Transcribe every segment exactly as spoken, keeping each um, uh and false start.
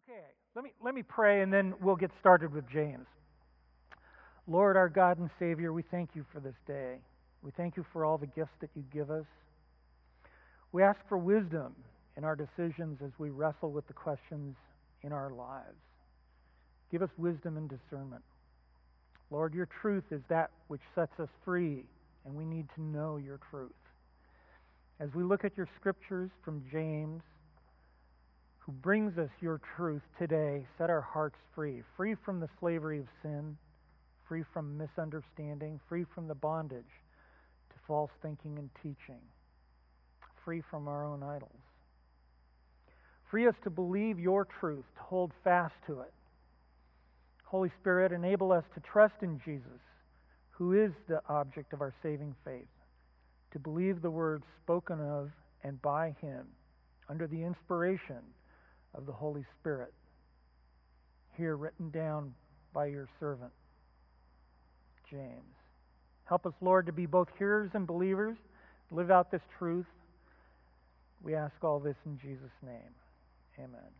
Okay, let me let me pray and then we'll get started with James. Lord, our God and Savior, we thank you for this day. We thank you for all the gifts that you give us. We ask for wisdom in our decisions as we wrestle with the questions in our lives. Give us wisdom and discernment. Lord, your truth is that which sets us free, and we need to know your truth. As we look at your scriptures from James, who brings us your truth today, set our hearts free, free from the slavery of sin, free from misunderstanding, free from the bondage to false thinking and teaching, free from our own idols. Free us to believe your truth, to hold fast to it. Holy Spirit, enable us to trust in Jesus, who is the object of our saving faith, to believe the words spoken of and by him under the inspiration of the Holy Spirit, here written down by your servant, James. Help us, Lord, to be both hearers and believers, live out this truth. We ask all this in Jesus' name. Amen.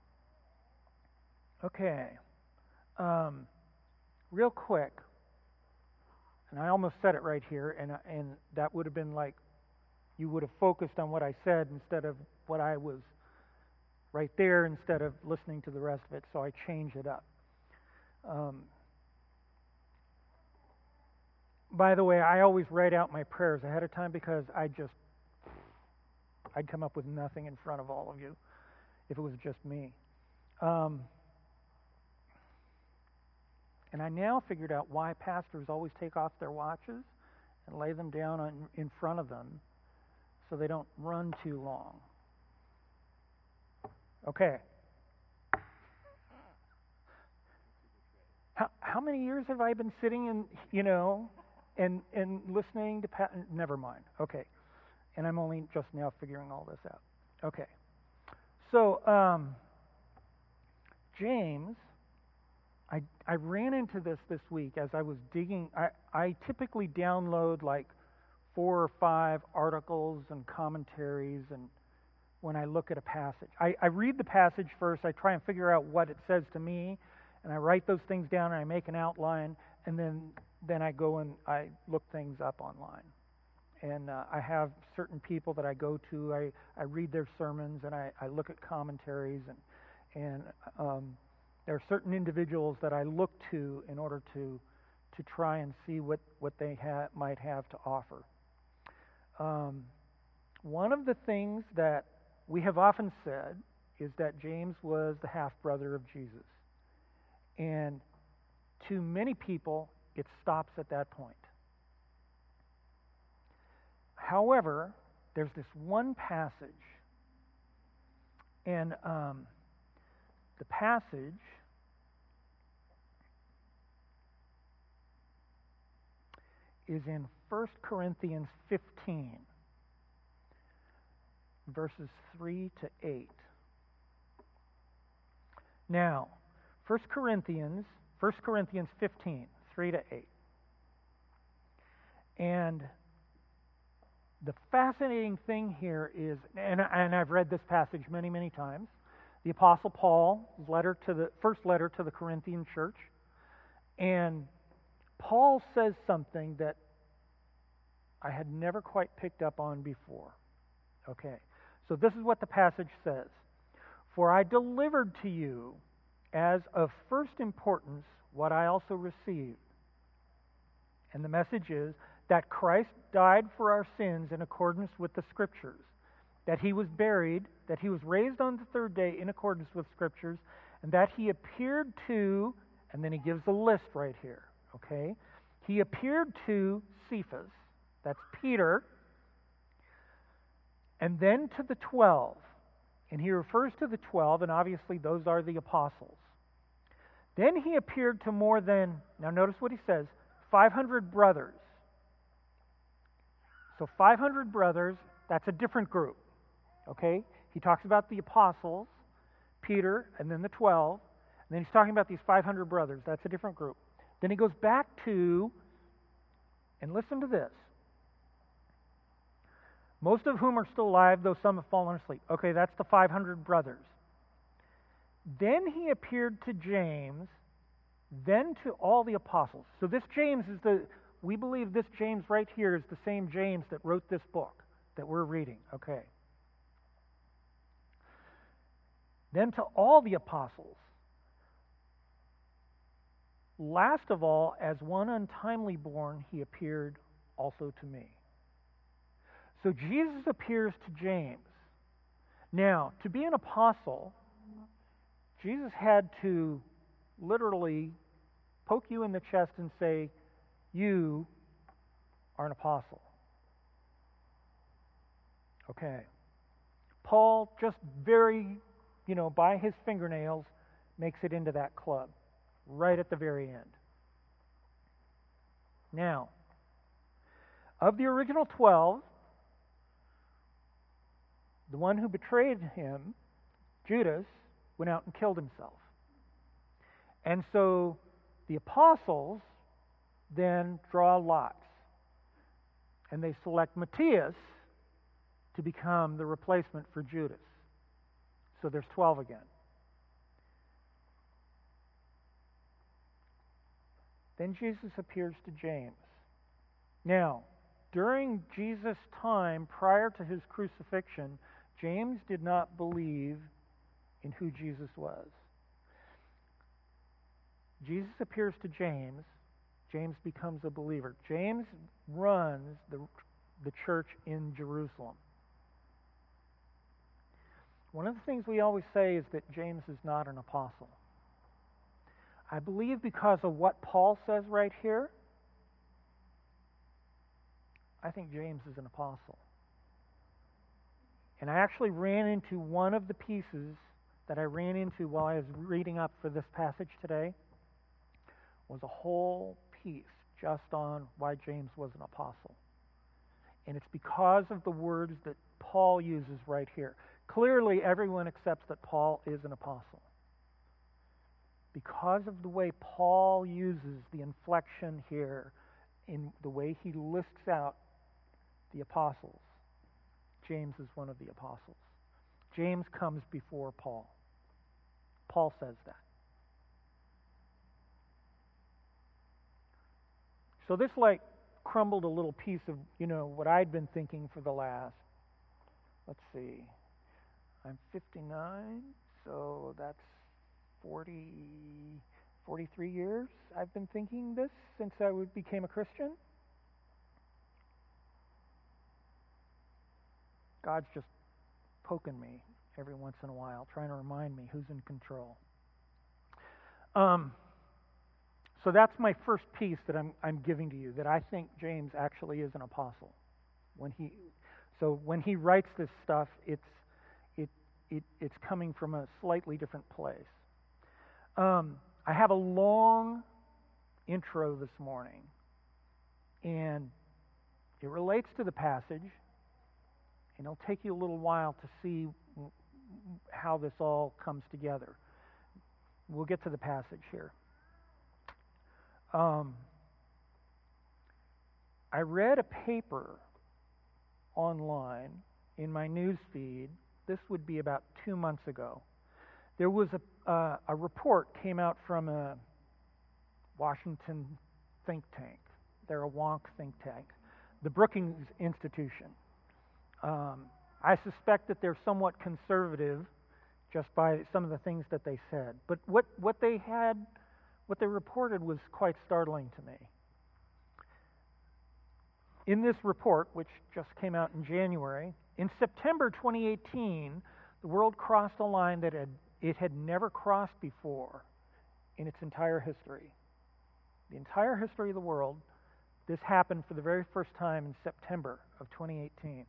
Okay. Um, real quick, and I almost said it right here, and and that would have been like you would have focused on what I said instead of what I was right there, instead of listening to the rest of it, so I changed it up. Um, by the way, I always write out my prayers ahead of time because I just, I'd come up with nothing in front of all of you if it was just me. Um, and I now figured out why pastors always take off their watches and lay them down on, in front of them so they don't run too long. Okay. How how many years have I been sitting and you know and and listening to Pat? Never mind. Okay, and I'm only just now figuring all this out. Okay, so um, James, I I ran into this this week as I was digging. I I typically download like four or five articles and commentaries and. When I look at a passage, I, I read the passage first, I try and figure out what it says to me, and I write those things down and I make an outline, and then then I go and I look things up online. And uh, I have certain people that I go to, I, I read their sermons, and I, I look at commentaries, and, and um, there are certain individuals that I look to in order to to try and see what, what they ha- might have to offer. Um, one of the things that we have often said is that James was the half-brother of Jesus. And to many people, it stops at that point. However, there's this one passage, and um, the passage is in First Corinthians fifteen. Verses three to eight. Now, First Corinthians, First Corinthians fifteen, three to eight. And the fascinating thing here is, and, and I've read this passage many, many times, the Apostle Paul's letter to the first letter to the Corinthian church, and Paul says something that I had never quite picked up on before. Okay. So this is what the passage says. For I delivered to you as of first importance what I also received. And the message is that Christ died for our sins in accordance with the Scriptures, that he was buried, that he was raised on the third day in accordance with Scriptures, and that he appeared to, and then he gives a list right here, okay? He appeared to Cephas, that's Peter, and then to the twelve. And he refers to the twelve, and obviously those are the apostles. Then he appeared to more than, now notice what he says, five hundred brothers. So five hundred brothers, that's a different group. Okay? He talks about the apostles, Peter, and then the twelve. And then he's talking about these five hundred brothers. That's a different group. Then he goes back to, and listen to this, most of whom are still alive, though some have fallen asleep. Okay, that's the five hundred brothers. Then he appeared to James, then to all the apostles. So this James is the, we believe this James right here is the same James that wrote this book that we're reading. Okay. Then to all the apostles. Last of all, as one untimely born, he appeared also to me. So Jesus appears to James. Now, to be an apostle, Jesus had to literally poke you in the chest and say, you are an apostle. Okay. Paul, just very, you know, by his fingernails, makes it into that club, right at the very end. Now, of the original twelve, the one who betrayed him, Judas, went out and killed himself. And so the apostles then draw lots. And they select Matthias to become the replacement for Judas. So there's twelve again. Then Jesus appears to James. Now, during Jesus' time prior to his crucifixion, James did not believe in who Jesus was. Jesus appears to James. James becomes a believer. James runs the, the church in Jerusalem. One of the things we always say is that James is not an apostle. I believe because of what Paul says right here, I think James is an apostle. And I actually ran into one of the pieces that I ran into while I was reading up for this passage today, was a whole piece just on why James was an apostle. And it's because of the words that Paul uses right here. Clearly, everyone accepts that Paul is an apostle. Because of the way Paul uses the inflection here, in the way he lists out the apostles, James is one of the apostles. James comes before Paul. Paul says that. So this like crumbled a little piece of, you know, what I'd been thinking for the last, let's see, I'm fifty-nine, so that's forty, forty-three years I've been thinking this since I became a Christian. God's just poking me every once in a while, trying to remind me who's in control. Um, so that's my first piece that I'm I'm giving to you, that I think James actually is an apostle. When he, so when he writes this stuff, it's it it it's coming from a slightly different place. Um, I have a long intro this morning, and it relates to the passage. And it'll take you a little while to see how this all comes together. We'll get to the passage here. Um, I read a paper online in my news feed. This would be about two months ago. There was a, uh, a report came out from a Washington think tank. They're a wonk think tank, the Brookings Institution. Um, I suspect that they're somewhat conservative just by some of the things that they said. But what, what they had, what they reported was quite startling to me. In this report, which just came out in January, in September twenty eighteen, the world crossed a line that had, it had never crossed before in its entire history. The entire history of the world, this happened for the very first time in September of twenty eighteen.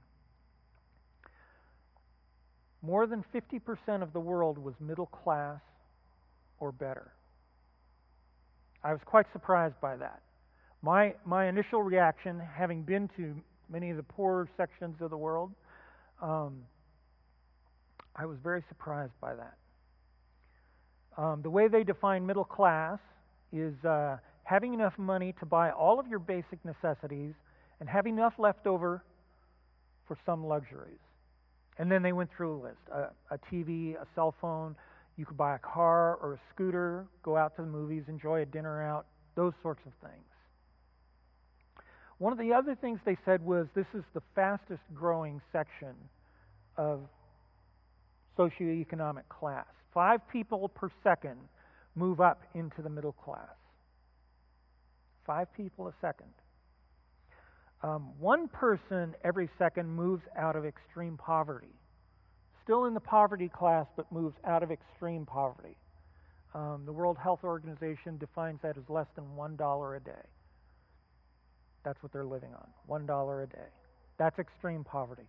More than fifty percent of the world was middle class or better. I was quite surprised by that. My my initial reaction, having been to many of the poorer sections of the world, um, I was very surprised by that. Um, the way they define middle class is uh, having enough money to buy all of your basic necessities and having enough left over for some luxuries. And then they went through a list, a, a T V, a cell phone, You could buy a car or a scooter, go out to the movies, enjoy a dinner out, those sorts of things. One of the other things they said was this is the fastest growing section of socioeconomic class. Five people per second move up into the middle class. Five people a second. Um, one person every second moves out of extreme poverty. Still in the poverty class, but moves out of extreme poverty. Um, the World Health Organization defines that as less than one dollar a day. That's what they're living on, one dollar a day. That's extreme poverty.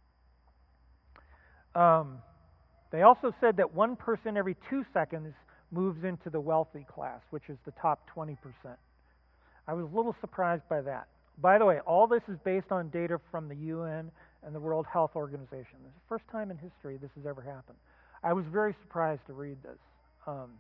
Um, they also said that one person every two seconds moves into the wealthy class, which is the top twenty percent. I was a little surprised by that. By the way, all this is based on data from the U N and the World Health Organization. This is the first time in history this has ever happened. I was very surprised to read this. Um,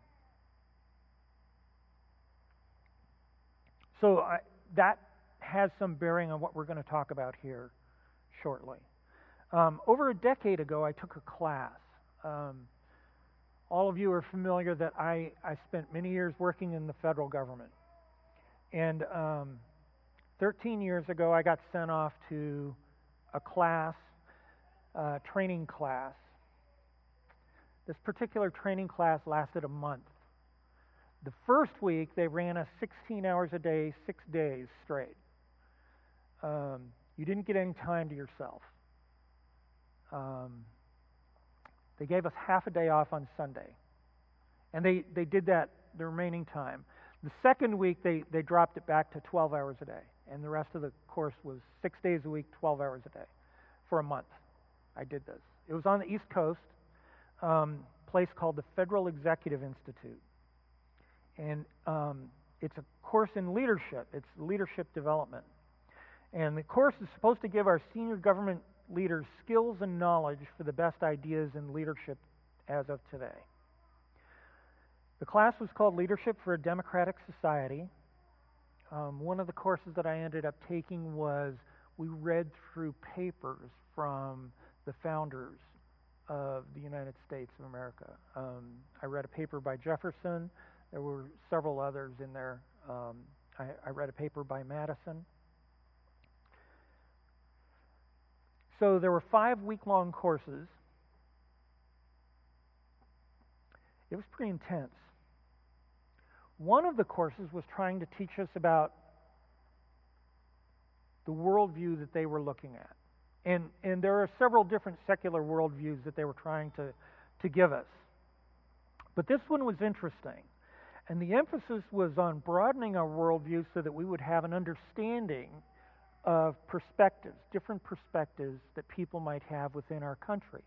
so I, that has some bearing on what we're going to talk about here shortly. Um, over a decade ago, I took a class. Um, all of you are familiar that I, I spent many years working in the federal government. And um, thirteen years ago, I got sent off to a class, uh, training class. This particular training class lasted a month. The first week, they ran us sixteen hours a day, six days straight. Um, you didn't get any time to yourself. Um, they gave us half a day off on Sunday. And they, they did that the remaining time. The second week, they, they dropped it back to twelve hours a day. And the rest of the course was six days a week, twelve hours a day for a month. I did this. It was on the East Coast, um, a place called the Federal Executive Institute. And um, it's a course in leadership. It's leadership development. And the course is supposed to give our senior government leaders skills and knowledge for the best ideas in leadership as of today. The class was called Leadership for a Democratic Society. Um, one of the courses that I ended up taking was we read through papers from the founders of the United States of America. Um, I read a paper by Jefferson. There were several others in there. Um, I, I read a paper by Madison. So there were five week-long courses. It was pretty intense. One of the courses was trying to teach us about the worldview that they were looking at. And, and there are several different secular worldviews that they were trying to, to give us. But this one was interesting. And the emphasis was on broadening our worldview so that we would have an understanding of perspectives, different perspectives that people might have within our country.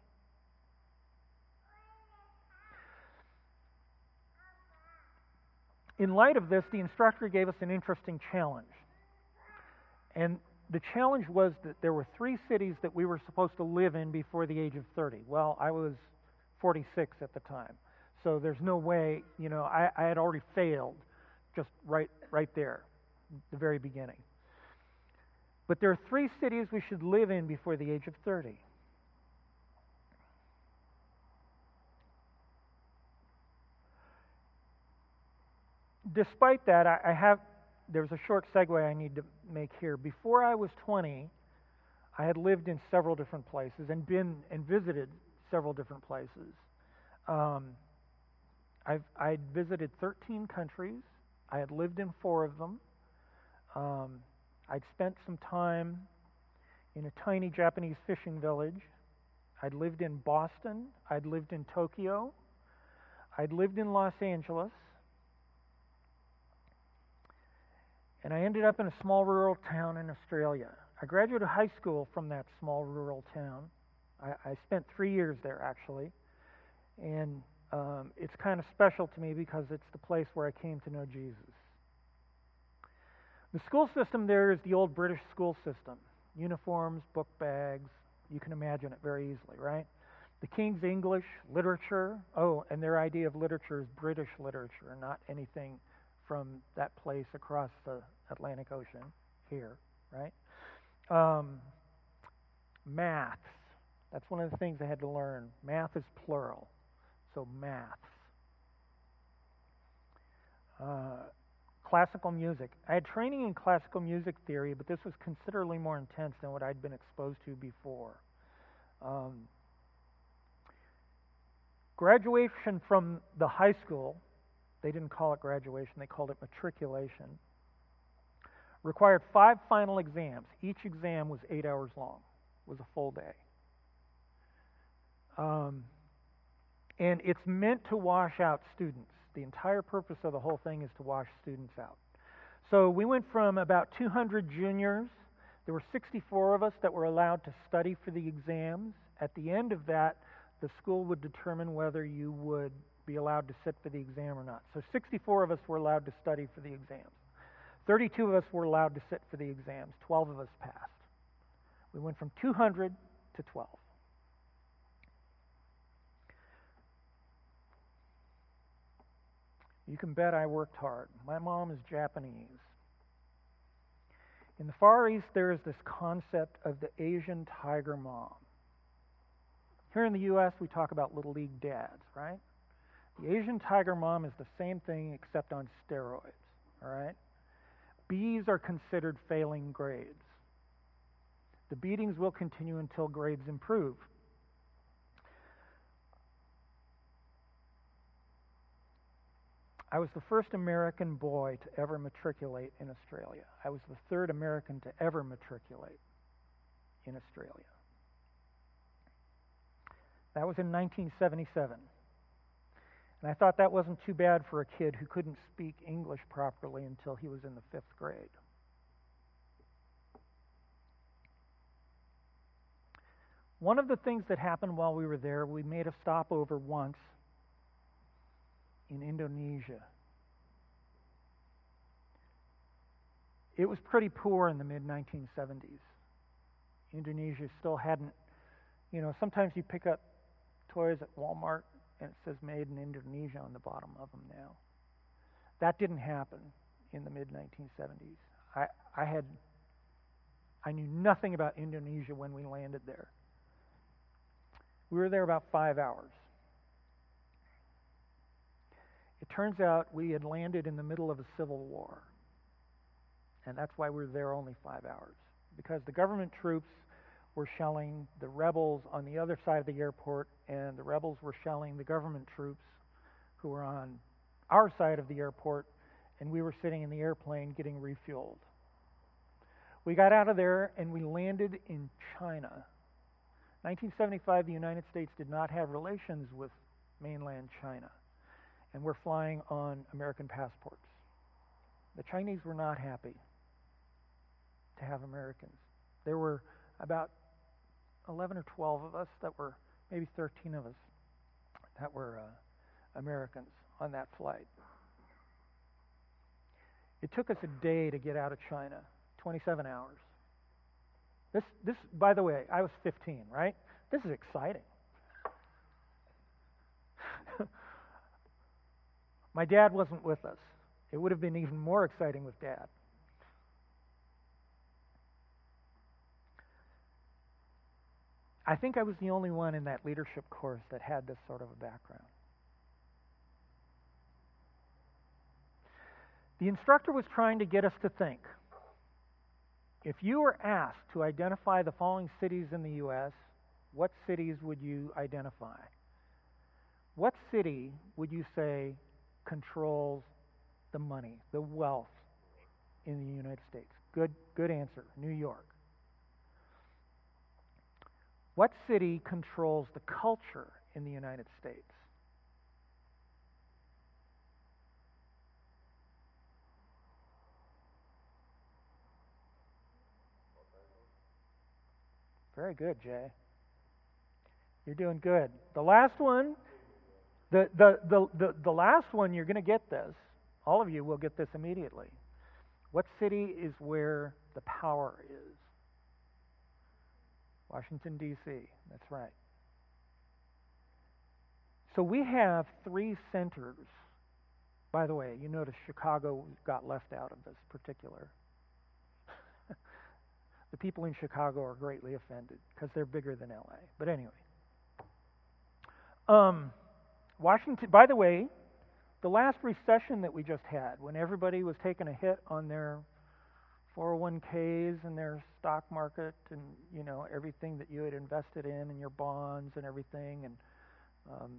In light of this, the instructor gave us an interesting challenge. And the challenge was that there were three cities that we were supposed to live in before the age of thirty. Well, I was forty-six at the time. So there's no way, you know, I, I had already failed just right, right there, the very beginning. But there are three cities we should live in before the age of thirty. Despite that, I, I have, there's a short segue I need to make here. Before I was twenty, I had lived in several different places and been and visited several different places. Um, I've I'd visited thirteen countries. I had lived in four of them. Um, I'd spent some time in a tiny Japanese fishing village. I'd lived in Boston. I'd lived in Tokyo. I'd lived in Los Angeles. And I ended up in a small rural town in Australia. I graduated high school from that small rural town. I, I spent three years there, actually. And um, it's kind of special to me because it's the place where I came to know Jesus. The school system there is the old British school system. Uniforms, book bags. You can imagine it very easily, right? The King's English, literature. Oh, and their idea of literature is British literature, not anything from that place across the Atlantic Ocean here, right? Um, maths. That's one of the things I had to learn. Math is plural. so maths. Uh, classical music. I had training in classical music theory, but this was considerably more intense than what I'd been exposed to before. Um, graduation from the high school, they didn't call it graduation, they called it matriculation, required five final exams. Each exam was eight hours long, was a full day. Um, and it's meant to wash out students. The entire purpose of the whole thing is to wash students out. So we went from about two hundred juniors. There were sixty-four of us that were allowed to study for the exams. At the end of that, the school would determine whether you would be allowed to sit for the exam or not. So sixty-four of us were allowed to study for the exams. thirty-two of us were allowed to sit for the exams. twelve of us passed. We went from two hundred to twelve. You can bet I worked hard. My mom is Japanese. In the Far East, there is this concept of the Asian tiger mom. Here in the U S, we talk about little league dads, right? The Asian tiger mom is the same thing except on steroids, all right? B's are considered failing grades. The beatings will continue until grades improve. I was the first American boy to ever matriculate in Australia. I was the third American to ever matriculate in Australia. That was in nineteen seventy-seven. And I thought that wasn't too bad for a kid who couldn't speak English properly until he was in the fifth grade. One of the things that happened while we were there, we made a stopover once in Indonesia. It was pretty poor in the mid nineteen seventies. Indonesia still hadn't, you know, sometimes you pick up toys at Walmart and it says made in Indonesia on the bottom of them now. That didn't happen in the mid nineteen seventies. I, I had, I knew nothing about Indonesia when we landed there. We were there about five hours. It turns out we had landed in the middle of a civil war. And that's why we were there only five hours. Because the government troops were shelling the rebels on the other side of the airport, and the rebels were shelling the government troops who were on our side of the airport, and we were sitting in the airplane getting refueled. We got out of there and we landed in China. nineteen seventy-five, the United States did not have relations with mainland China, and we're flying on American passports. The Chinese were not happy to have Americans. There were about eleven or twelve of us that were, maybe thirteen of us, that were uh, Americans on that flight. It took us a day to get out of China, twenty-seven hours. This, this, by the way, I was fifteen, right? This is exciting. My dad wasn't with us. It would have been even more exciting with Dad. I think I was the only one in that leadership course that had this sort of a background. The instructor was trying to get us to think. If you were asked to identify the following cities in the U S, what cities would you identify? What city would you say controls the money, the wealth in the United States? Good, good answer, New York. What city controls the culture in the United States? Very good, Jay. You're doing good. The last one, the the the the, the last one, you're going to get this. All of you will get this immediately. What city is where the power is? Washington, D C That's right. So we have three centers. By the way, you notice Chicago got left out of this particular. The people in Chicago are greatly offended because they're bigger than L A. But anyway. Um, Washington, by the way, the last recession that we just had, when everybody was taking a hit on their four oh one k's and their stock market and, you know, everything that you had invested in and your bonds and everything, and um,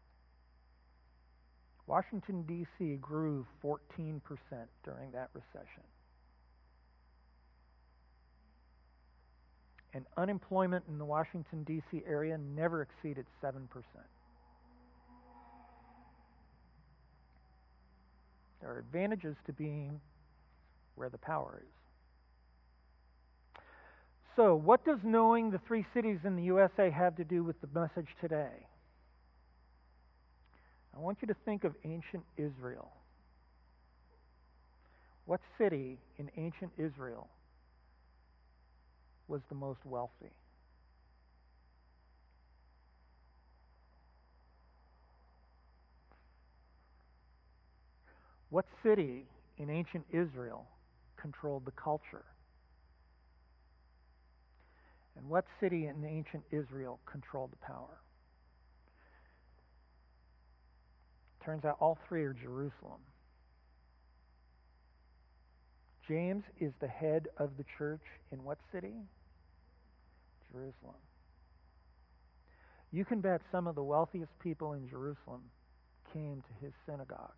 Washington, D C grew fourteen percent during that recession. And unemployment in the Washington, D C area never exceeded seven percent. There are advantages to being where the power is. So, what does knowing the three cities in the U S A have to do with the message today? I want you to think of ancient Israel. What city in ancient Israel was the most wealthy? What city in ancient Israel controlled the culture? And what city in ancient Israel controlled the power? Turns out all three are Jerusalem. James is the head of the church in what city? Jerusalem. You can bet some of the wealthiest people in Jerusalem came to his synagogue.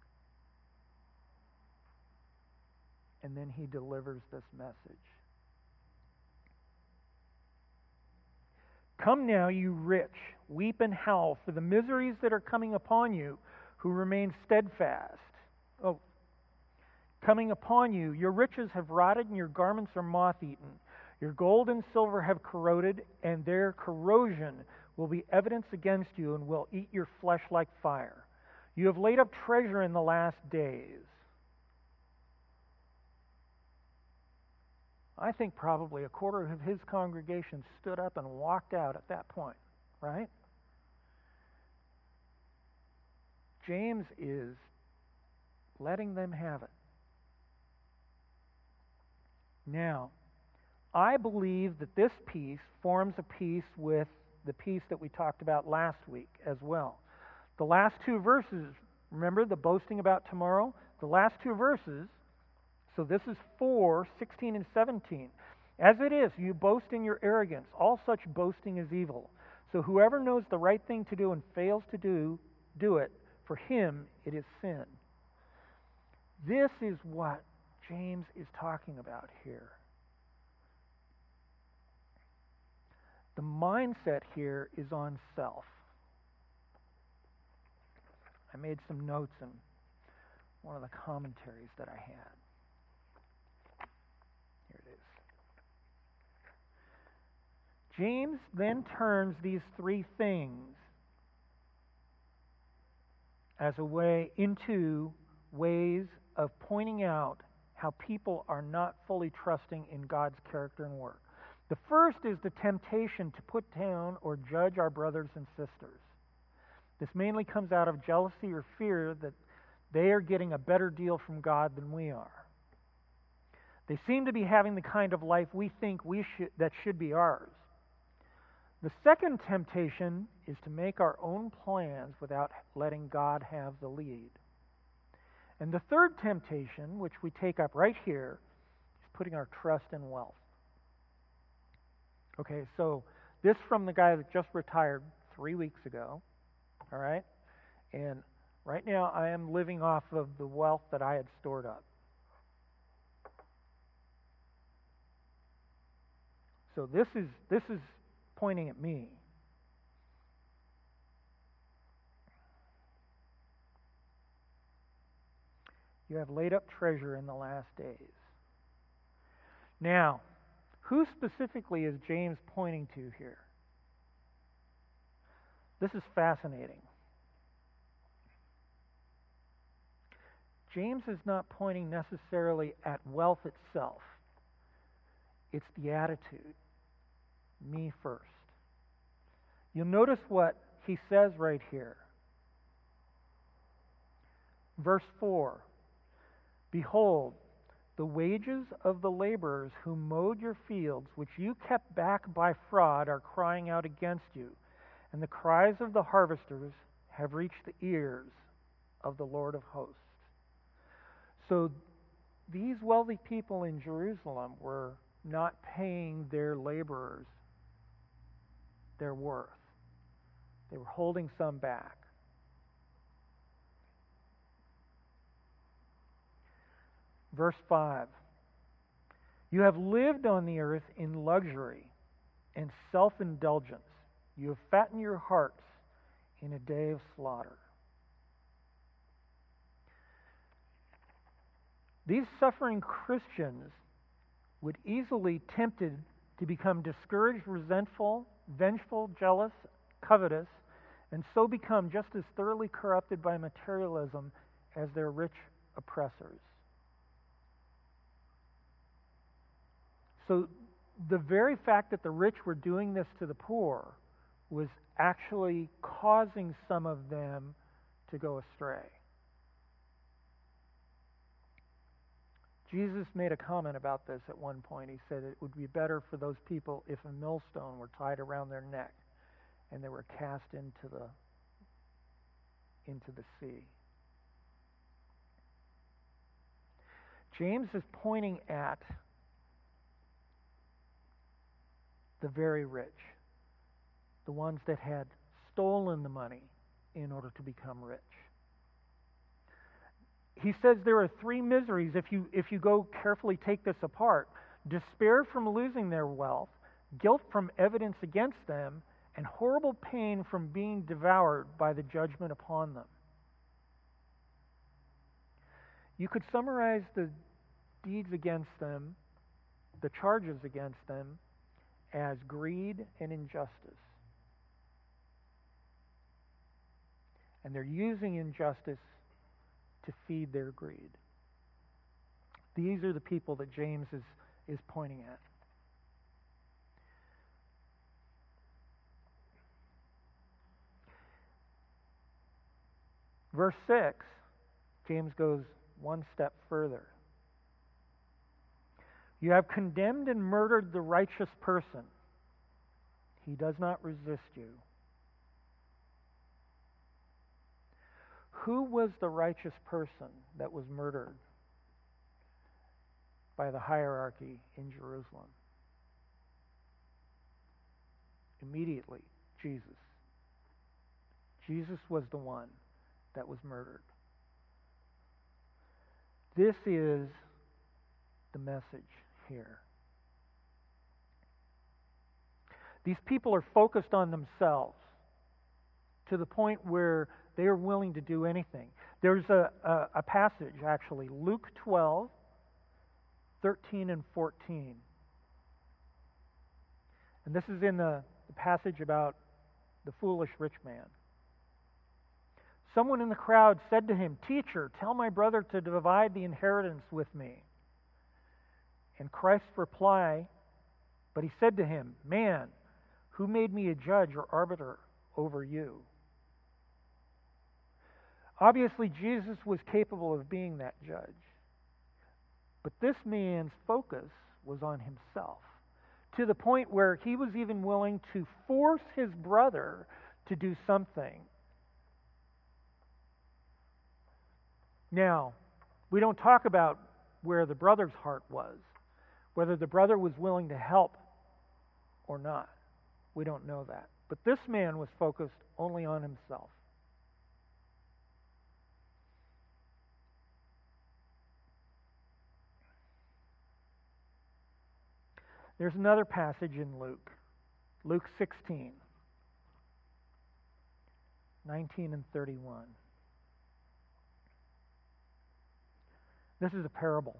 And then he delivers this message. Come now, you rich, weep and howl for the miseries that are coming upon you who remain steadfast. Oh, coming upon you, your riches have rotted and your garments are moth-eaten. Your gold and silver have corroded, and their corrosion will be evidence against you and will eat your flesh like fire. You have laid up treasure in the last days. I think probably a quarter of his congregation stood up and walked out at that point, right? James is letting them have it. Now, I believe that this piece forms a piece with the piece that we talked about last week as well. The last two verses, remember the boasting about tomorrow? The last two verses, so this is four, sixteen and seventeen. As it is, you boast in your arrogance. All such boasting is evil. So whoever knows the right thing to do and fails to do, do it. For him it is sin. This is what James is talking about here. The mindset here is on self. I made some notes in one of the commentaries that I had. Here it is. James then turns these three things as a way into ways of pointing out how people are not fully trusting in God's character and work. The first is the temptation to put down or judge our brothers and sisters. This mainly comes out of jealousy or fear that they are getting a better deal from God than we are. They seem to be having the kind of life we think we should, that should be ours. The second temptation is to make our own plans without letting God have the lead. And the third temptation, which we take up right here, is putting our trust in wealth. Okay, so this from the guy that just retired three weeks ago, all right? And right now I am living off of the wealth that I had stored up. So this is this is pointing at me. You have laid up treasure in the last days. Now, who specifically is James pointing to here? This is fascinating. James is not pointing necessarily at wealth itself. It's the attitude. Me first. You'll notice what he says right here. Verse four. Behold, the wages of the laborers who mowed your fields, which you kept back by fraud, are crying out against you, and the cries of the harvesters have reached the ears of the Lord of hosts. So these wealthy people in Jerusalem were not paying their laborers their worth. They were holding some back. Verse five. You have lived on the earth in luxury and self-indulgence. You have fattened your hearts in a day of slaughter. These suffering Christians would easily tempted to become discouraged, resentful, vengeful, jealous, covetous, and so become just as thoroughly corrupted by materialism as their rich oppressors. So the very fact that the rich were doing this to the poor was actually causing some of them to go astray. Jesus made a comment about this at one point. He said it would be better for those people if a millstone were tied around their neck and they were cast into the into the sea. James is pointing at the very rich, the ones that had stolen the money in order to become rich. He says there are three miseries if you if you go carefully take this apart: despair from losing their wealth, guilt from evidence against them, and horrible pain from being devoured by the judgment upon them. You could summarize the deeds against them, the charges against them, as greed and injustice. And they're using injustice to feed their greed. These are the people that James is, is pointing at. Verse six, James goes one step further. You have condemned and murdered the righteous person. He does not resist you. Who was the righteous person that was murdered by the hierarchy in Jerusalem? Immediately, Jesus. Jesus was the one that was murdered. This is the message here. These people are focused on themselves to the point where they are willing to do anything. There's a, a, a passage, actually, Luke twelve, thirteen and fourteen. And this is in the, the passage about the foolish rich man. Someone in the crowd said to him, "Teacher, tell my brother to divide the inheritance with me." And Christ's reply, but he said to him, "Man, who made me a judge or arbiter over you?" Obviously, Jesus was capable of being that judge. But this man's focus was on himself, to the point where he was even willing to force his brother to do something. Now, we don't talk about where the brother's heart was, whether the brother was willing to help or not. We don't know that. But this man was focused only on himself. There's another passage in Luke, Luke sixteen, nineteen and thirty-one. This is a parable.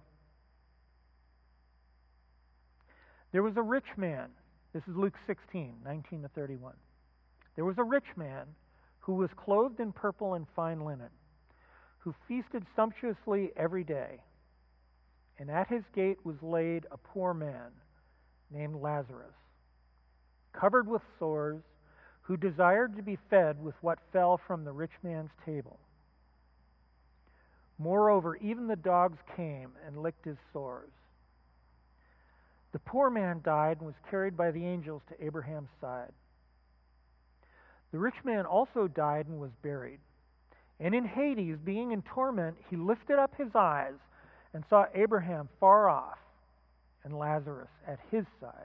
There was a rich man. This is Luke sixteen, nineteen to thirty-one. There was a rich man who was clothed in purple and fine linen, who feasted sumptuously every day. And at his gate was laid a poor man named Lazarus, covered with sores, who desired to be fed with what fell from the rich man's table. Moreover, even the dogs came and licked his sores. The poor man died and was carried by the angels to Abraham's side. The rich man also died and was buried. And in Hades, being in torment, he lifted up his eyes and saw Abraham far off and Lazarus at his side.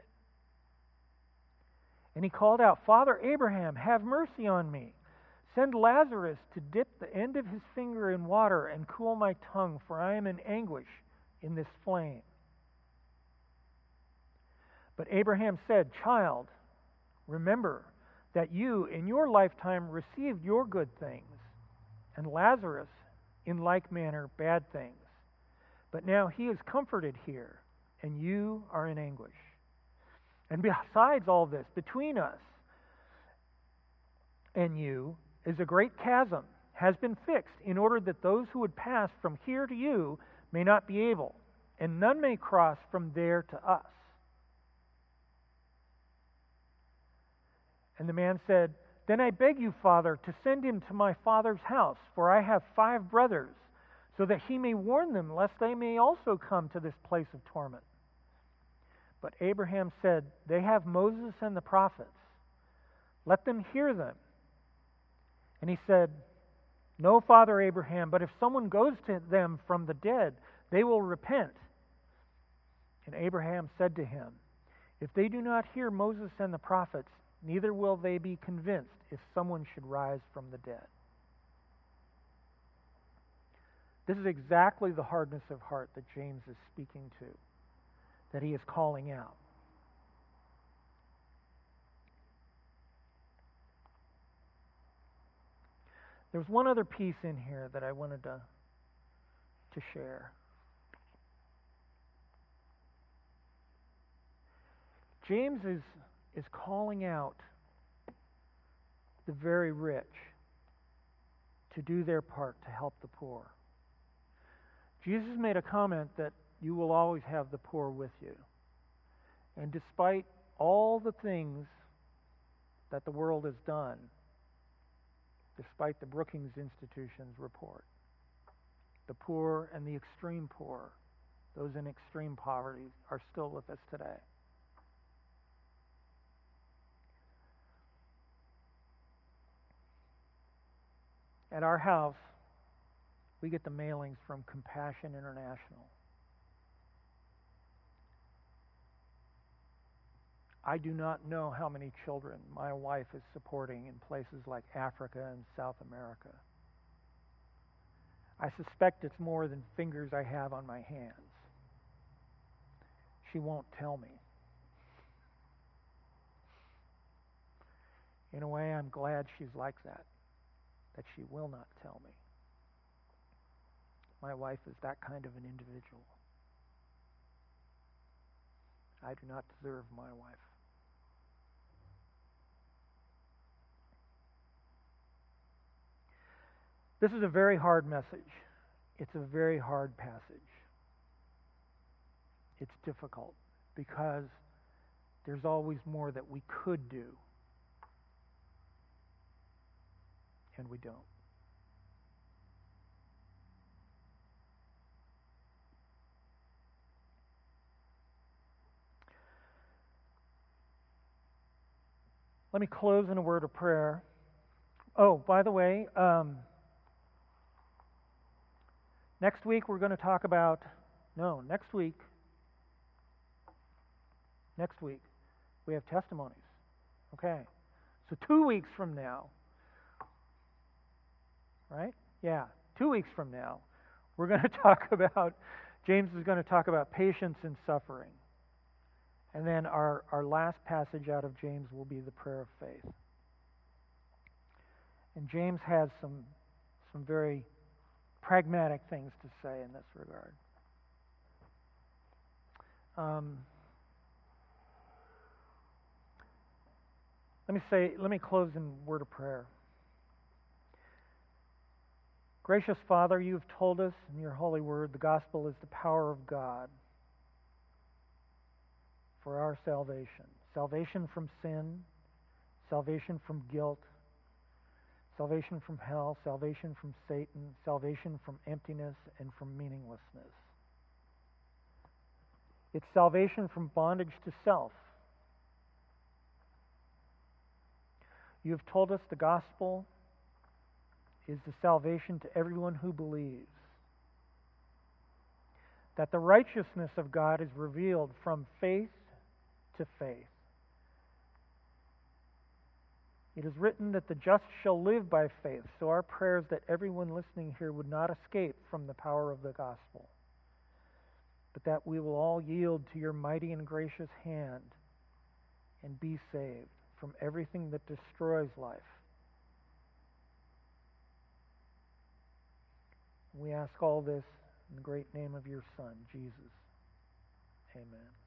And he called out, Father Abraham, have mercy on me. Send Lazarus to dip the end of his finger in water and cool my tongue, for I am in anguish in this flame. But Abraham said, Child, remember that you in your lifetime received your good things, and Lazarus in like manner bad things. But now he is comforted here, and you are in anguish. And besides all this, between us and you is a great chasm, has been fixed, in order that those who would pass from here to you may not be able, and none may cross from there to us. And the man said, Then I beg you, Father, to send him to my father's house, for I have five brothers, so that he may warn them, lest they may also come to this place of torment. But Abraham said, They have Moses and the prophets. Let them hear them. And he said, No, Father Abraham, but if someone goes to them from the dead, they will repent. And Abraham said to him, If they do not hear Moses and the prophets, neither will they be convinced if someone should rise from the dead. This is exactly the hardness of heart that James is speaking to, that he is calling out. There's one other piece in here that I wanted to, to share. James is, is calling out the very rich to do their part to help the poor. Jesus made a comment that you will always have the poor with you. And despite all the things that the world has done, despite the Brookings Institution's report, the poor and the extreme poor, those in extreme poverty, are still with us today. At our house, we get the mailings from Compassion International. I do not know how many children my wife is supporting in places like Africa and South America. I suspect it's more than fingers I have on my hands. She won't tell me. In a way, I'm glad she's like that, that she will not tell me. My wife is that kind of an individual. I do not deserve my wife. This is a very hard message. It's a very hard passage. It's difficult because there's always more that we could do, and we don't. Let me close in a word of prayer. Oh, by the way, um, next week we're going to talk about, no, next week, next week we have testimonies. Okay, so two weeks from now, right? Yeah, two weeks from now, we're going to talk about, James is going to talk about patience and suffering. And then our, our last passage out of James will be the prayer of faith. And James has some some very pragmatic things to say in this regard. Um, let me say, let me close in a word of prayer. Gracious Father, you have told us in your holy word the gospel is the power of God for our salvation. Salvation from sin, salvation from guilt, salvation from hell, salvation from Satan, salvation from emptiness and from meaninglessness. It's salvation from bondage to self. You have told us the gospel is the salvation to everyone who believes, that the righteousness of God is revealed from faith to faith. It is written that the just shall live by faith, so our prayer is that everyone listening here would not escape from the power of the gospel, but that we will all yield to your mighty and gracious hand and be saved from everything that destroys life. We ask all this in the great name of your Son, Jesus. Amen.